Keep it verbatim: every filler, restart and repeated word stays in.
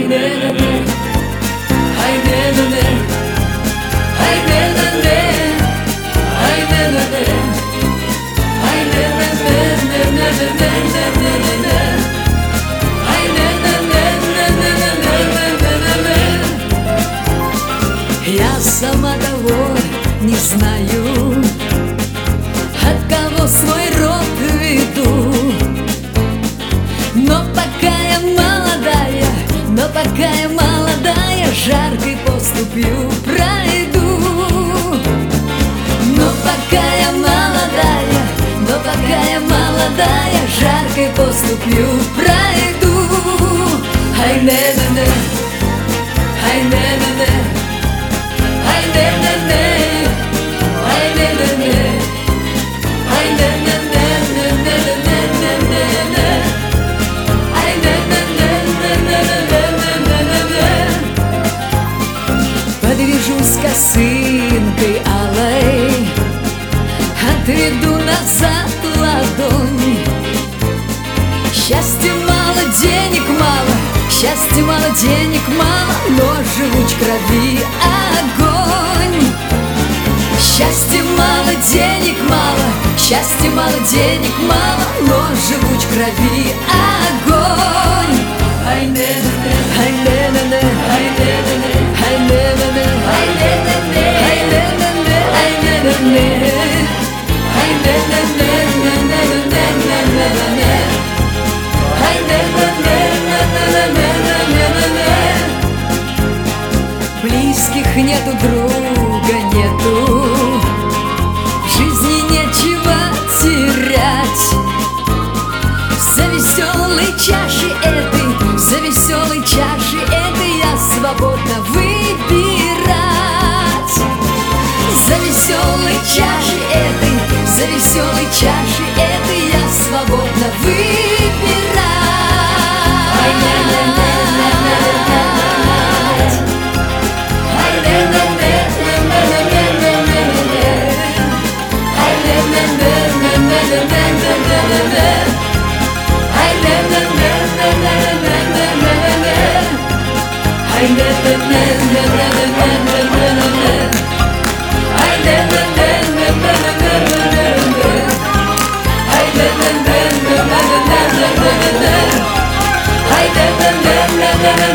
Я сама того не знаю, от кого свой род веду. Но пока я молодая, но пока я молодая, жаркой поступью пройду. Но пока я молодая, но пока я молодая, жаркой поступью пройду. Ай, не, не, не, ай, не, не, не. Ай, не, не, не, ай, не, не, не, ай, не, не, не, не, не, не, не, не, ай, не, не, не, не, не, не, не, не. Подвяжусь косынкой алой, отведу назад ладонь. Счастья мало, денег мало, счастья мало, денег мало, но живуч крови огонь. Счастья мало, денег мало, счастья мало, денег мало, но живуч крови огонь. Ай, не, не, ай, не, не, ай, не, не, ай, не, не, ай, не, не, ай, не, не, ай, не, не, ай, не, не, не, не, не, не, не, не. Близких нету, друга нету, в жизни нечего терять. За веселой чашей этой, за веселой чашей этой я свободно выбирать. За веселой чашей этой, за веселой чашей этой я свободно выбирать. I